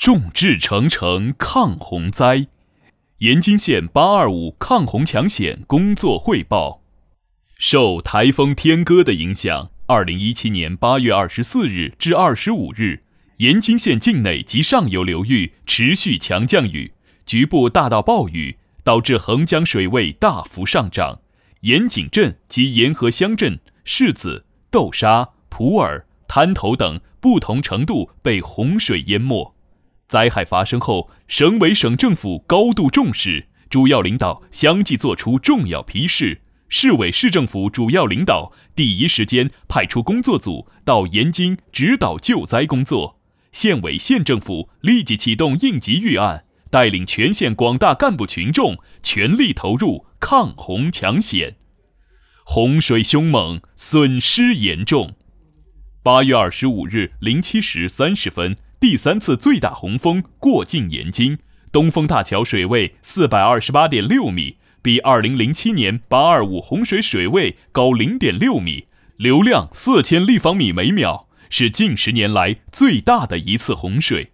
众志成城抗洪灾，延津县825抗洪抢险工作汇报。受台风天鸽的影响，2017年8月24日至25日，延津县境内及上游流域持续强降雨，局部大到暴雨，导致横江水位大幅上涨。盐井镇及沿河乡镇、柿子、豆沙、普洱、滩头等不同程度被洪水淹没。灾害发生后，省委省政府高度重视，主要领导相继作出重要批示。市委市政府主要领导第一时间派出工作组到延津指导救灾工作，县委县政府立即启动应急预案，带领全县广大干部群众全力投入抗洪抢险。洪水凶猛，损失严重。8月25日07时30分，第3次最大洪峰过境延津，东风大桥水位428.6米，比2007年825洪水水位高0.6米，流量4000立方米每秒，是近10年来最大的一次洪水。